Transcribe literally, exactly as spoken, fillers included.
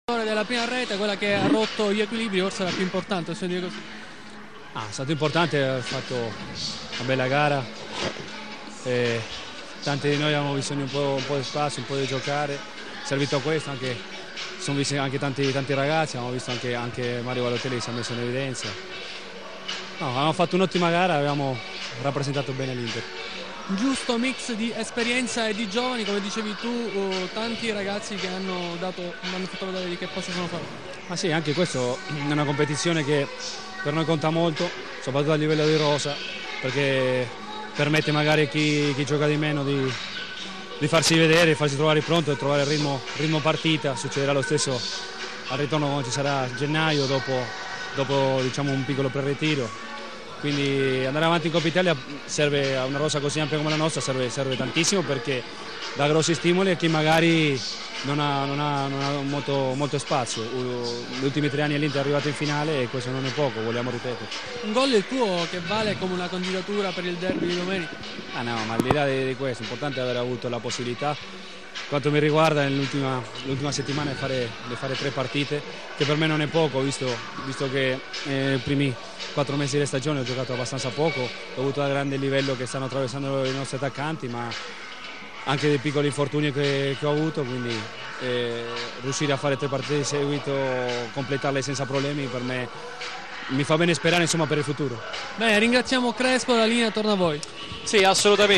Della prima rete, quella che ha rotto gli equilibri, forse la più importante, se dire così. Ah, è stato importante, ha fatto una bella gara, e tanti di noi avevamo bisogno un po', un po' di spazio, un po' di giocare, è servito a questo, anche, sono visti anche tanti, tanti ragazzi, abbiamo visto anche, anche Mario Balotelli che si è messo in evidenza. No, avevamo fatto un'ottima gara, avevamo rappresentato bene l'Inter. Un giusto mix di esperienza e di giovani, come dicevi tu, uh, tanti ragazzi che hanno, dato, hanno fatto vedere di che cosa sono fatti. Ma sì, anche questo è una competizione che per noi conta molto, soprattutto a livello di rosa, perché permette magari a chi, chi gioca di meno di, di farsi vedere, di farsi trovare pronto e trovare il ritmo, ritmo partita. Succederà lo stesso al ritorno quando ci sarà gennaio, dopo, dopo diciamo, un piccolo pre-ritiro. Quindi andare avanti in Coppa Italia serve, a una rosa così ampia come la nostra serve, serve tantissimo, perché dà grossi stimoli a chi magari non ha, non ha, non ha molto, molto spazio. Gli ultimi tre anni l'Inter è arrivato in finale e questo non è poco, vogliamo ripetere. Un gol il tuo che vale come una candidatura per il derby di domenica? Ah no, ma al di là di, di questo, è importante aver avuto la possibilità, quanto mi riguarda, nell'ultima settimana di fare, di fare tre partite, che per me non è poco, visto, visto che eh, i primi quattro mesi di stagione ho giocato abbastanza poco, dovuto al grande livello che stanno attraversando i nostri attaccanti, ma anche dei piccoli infortuni che, che ho avuto, quindi eh, riuscire a fare tre partite di seguito, completarle senza problemi, per me mi fa bene sperare, insomma, per il futuro. Bene, ringraziamo Crespo, la linea torna a voi. Sì, assolutamente.